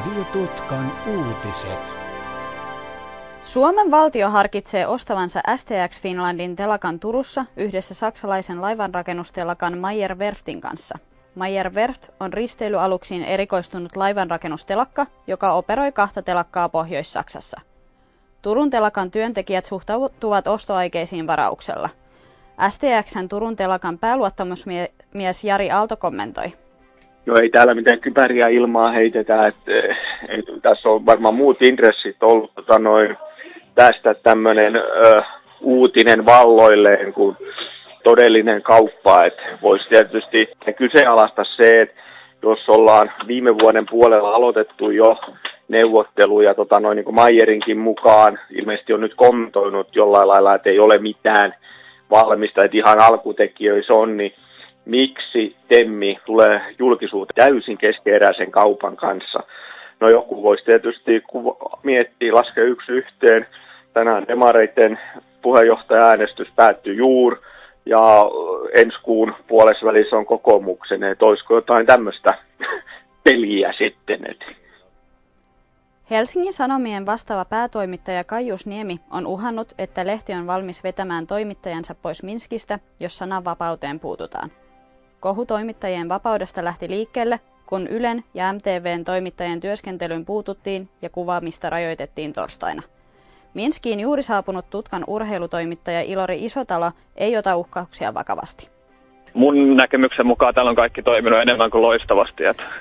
Radio Tutkan uutiset. Suomen valtio harkitsee ostavansa STX Finlandin telakan Turussa yhdessä saksalaisen laivanrakennustelakan Meyer Werftin kanssa. Meyer Werft on risteilyaluksiin erikoistunut laivanrakennustelakka, joka operoi kahta telakkaa Pohjois-Saksassa. Turun telakan työntekijät suhtautuvat ostoaikeisiin varauksella. STX:n Turun telakan pääluottamusmies Jari Aalto kommentoi. Joo, ei täällä mitään kypäriä ilmaa heitetä, että tässä on varmaan muut intressit ollut tästä tämmöinen uutinen valloilleen kuin todellinen kauppa, että voisi tietysti kyseenalaista se, että jos ollaan viime vuoden puolella aloitettu jo neuvotteluja niin kuin Meyerinkin mukaan, ilmeisesti on nyt kommentoinut jollain lailla, että ei ole mitään valmista, että ihan alkutekijöissä on, niin miksi Temmi tulee julkisuuteen täysin keskeeräisen kaupan kanssa? No joku voisi tietysti miettiä, laskea yksi yhteen. Tänään demareiden puheenjohtaja-äänestys päättyi juuri ja ensi kuun puolessa välissä on kokoomuksen, että olisiko jotain tämmöistä peliä sitten. Helsingin Sanomien vastaava päätoimittaja Kaijus Niemi on uhannut, että lehti on valmis vetämään toimittajansa pois Minskistä, jos sananvapauteen puututaan. Kohu toimittajien vapaudesta lähti liikkeelle, kun Ylen ja MTV:n toimittajien työskentelyyn puututtiin ja kuvaamista rajoitettiin torstaina. Minskiin juuri saapunut Tutkan urheilutoimittaja Ilori Isotalo ei ota uhkauksia vakavasti. Mun näkemyksen mukaan täällä on kaikki toiminut enemmän kuin loistavasti.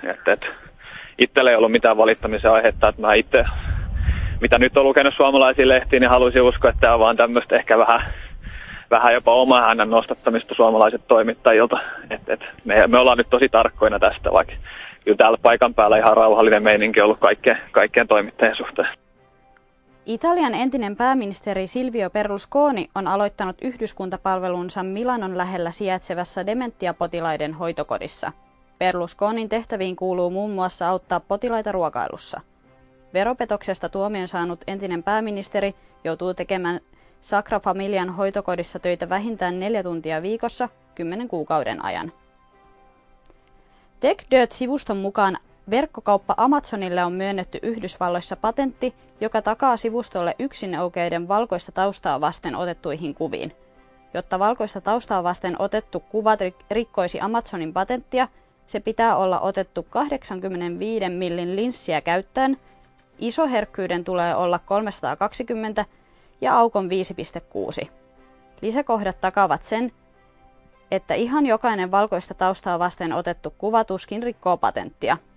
Itsellä ei ollut mitään valittamisen aihetta. Että mä itse, mitä nyt on lukenut suomalaisia lehtiä, niin haluaisin uskoa, että tämä on vaan tämmöistä ehkä vähän jopa oman hänen nostattamista suomalaiset toimittajilta. Me ollaan nyt tosi tarkkoina tästä, vaikka kyllä täällä paikan päällä ihan rauhallinen meininki on ollut kaikkien toimittajien suhteen. Italian entinen pääministeri Silvio Berlusconi on aloittanut yhdyskuntapalvelunsa Milanon lähellä sijaitsevassa dementiapotilaiden hoitokodissa. Berlusconin tehtäviin kuuluu muun muassa auttaa potilaita ruokailussa. Veropetoksesta tuomion saanut entinen pääministeri joutuu tekemään Sacra Familian hoitokodissa töitä vähintään 4 tuntia viikossa 10 kuukauden ajan. TechDirt-sivuston mukaan verkkokauppa Amazonille on myönnetty Yhdysvalloissa patentti, joka takaa sivustolle yksinaukeiden valkoista taustaa vasten otettuihin kuviin. Jotta valkoista taustaa vasten otettu kuva rikkoisi Amazonin patenttia, se pitää olla otettu 85 millin linssiä käyttäen, isoherkkyyden tulee olla 320 ja aukon 5,6. Lisäkohdat takaavat sen, että ihan jokainen valkoista taustaa vasten otettu kuva tuskin rikkoo patenttia.